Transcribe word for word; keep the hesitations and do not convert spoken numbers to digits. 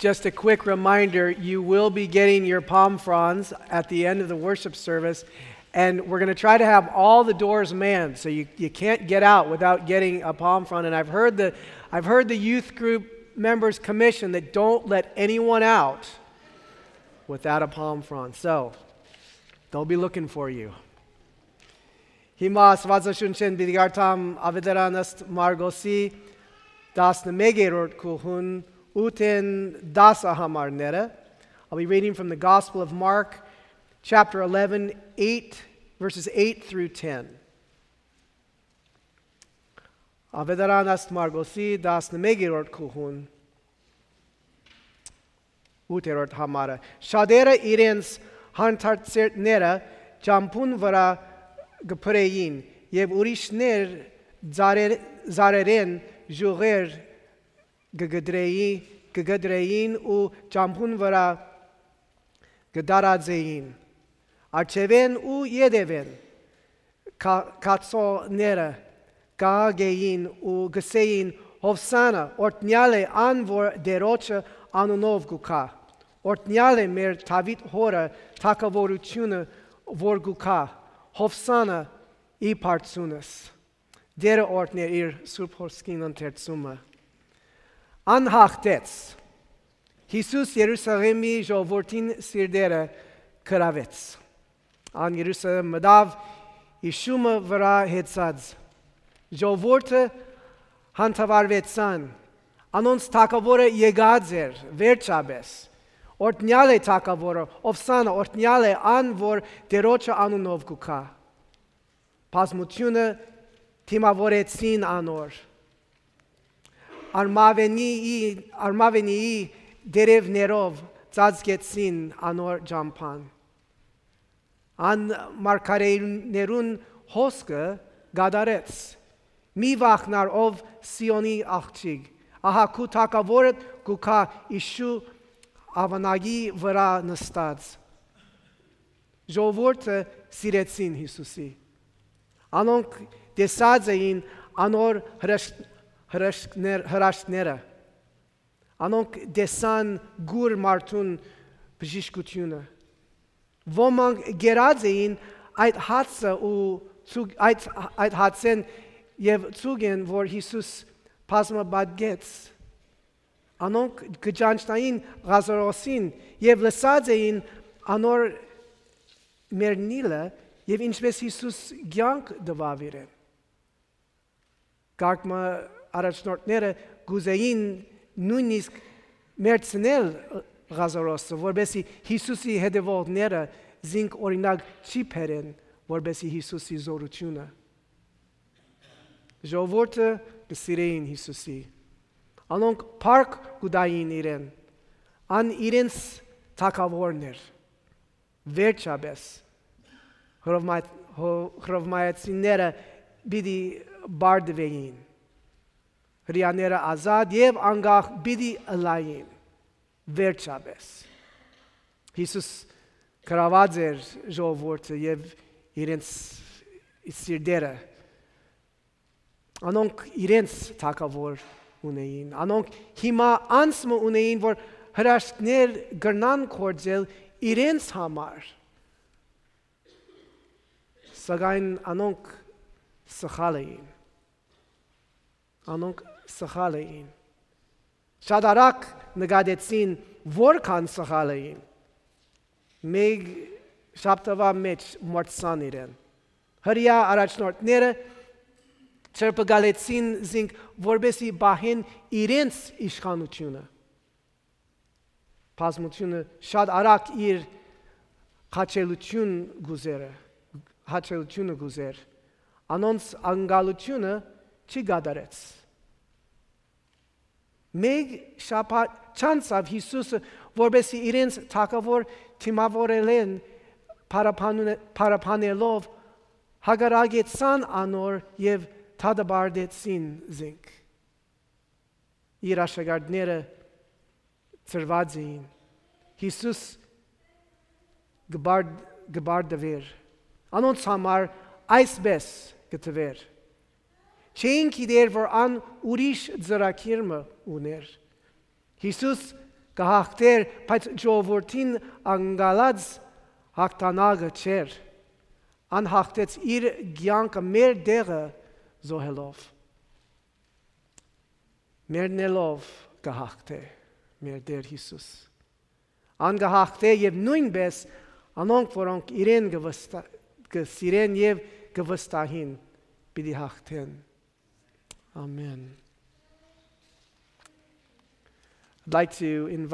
Just a quick reminder, you will be getting your palm fronds at the end of the worship service, and we're going to try to have all the doors manned, so you, you can't get out without getting a palm frond. And I've heard the I've heard the youth group members commission that don't let anyone out without a palm frond. So they'll be looking for you. Հիմա Աստվածաշունչեն բիդգարտամ ավետարանաստ Մարգոսի տասնմեկերորդ գլխուն ութեն դասը համարները. I'll be reading from the Gospel of Mark, chapter eleven, eight, verses eight through ten. Ավետարանաստ Մարգոսի տասնմեկերորդ գլխուն ութերորդ համարը. Շատերը իրենց հանդարտերները ճամփուն վրա գպրեին եւ ուրիշներ զարերեն ժուղեր գգդրեի գգդրեին ու ճամփուն վրա գդարածեին աչևեն ու յեդևեն կացոները կագեին ու գսեին հովսանա օրտնյալ է ան որ դերոջը անունով գուքա օրտնյալ է մեր Դավիթ հորը թակավորությունը որ գուքա Հովսանա ի բարձունս դերը օրհներ իր սուրբ հոսքին ընթերցումը անհաղթեց Հիսուս Երուսաղեմի ժողովրդին սիրտերը կրավեց ան Երուսաղեմ մտավ իշումը վրա հեծած ժողովուրդը հանթավարվեցան անոնց թագավորը եկած էր վերջապես Օրտնյալ է թագավորը, Հովսանա, օրտնյալ է ան, որ դերոջը անունով գուքա։ Բազմությունը թիմավորեցին անոր։ Արմավենիի դերևներով ծածկեցին անոր ճամփան։ Ան մարգարեներուն հոսքը գադարեց։ Մի վախնար ով Սիոնի աղջիկ, ահա քու թագավորը գուքա իշու ավանագի վրա նստած ժողովուրդը սիրեցին Հիսուսի անոնք տեսած էին անոր հրաշքները անոնք տեսան գուր մարդուն բժշկությունը ոմանք գերած էին այդ հացը ու այդ այդ հացեն եւ ցուգեն որ Հիսուս բազմաբադգեց Անոնք գճանչնային Ղազարոսին եւ լսած էին անոր մերնիլը եւ ինչպես Հիսուս ցանկ դվավ իրեն Գարկմա առաջնորդները գուզեին նույնիսկ մերցնել Ղազարոսը որբեսի Հիսուսի հետևողները զինք օրինակ չի բերեն որբեսի Հիսուսի զորությունը ժողովուրդը գսիրեին Հիսուսի Անոնք park գուդային իրեն, ան իրենց թակավորներ, վերջապես, հրովմայացիները բիդի բարդվեին, հրյաները ազատ և անգախ բիդի ըլային, վերջապես։ Հիսուս կրաված էր ժողովուրդը և իրենց սիրտերը, անոնք իրենց թակավոր ունեին անոնք հիմա անցումը ունեին որ հրաշքներ գրնան կործել իրենց համար սակայն անոնք սխալ էին անոնք սխալ էին շատ արագ նկատեցին որքան սխալ էին մեկ շաբթվա մեջ մորցան իրեն հրյա առաջնորդները Չրպգալեցին զինք որբեսի բահեն իրենց իշխանությունը Բազմությունը շատ արագ իր հաճելություն գուզերը հաճելությունը գուզեր անոնց անգալությունը չի գադարեց Մեկ շաբաթ չանցավ Հիսուսը որբեսի իրենց թագավոր թիմավորելեն փարապանելով հագարագեցան անոր եւ Թադաբարդեցին զինք իր աշակերտները ծրված էին Հիսուս գբարդվեր անոնց համար այսպես գտվեր չէին գիտեր որ ան ուրիշ ծրագիր ուներ Հիսուս Gahakter pait jovortin angalads haktanaga cher. An haktets ir gyanka mer dere zohelov. Mer nelov gahakte, mer der Jesus. An gahakte yev nuin bes anong foronk iren gevasta siren yev gevastahin bidi hakten. Amen. I'd like to invite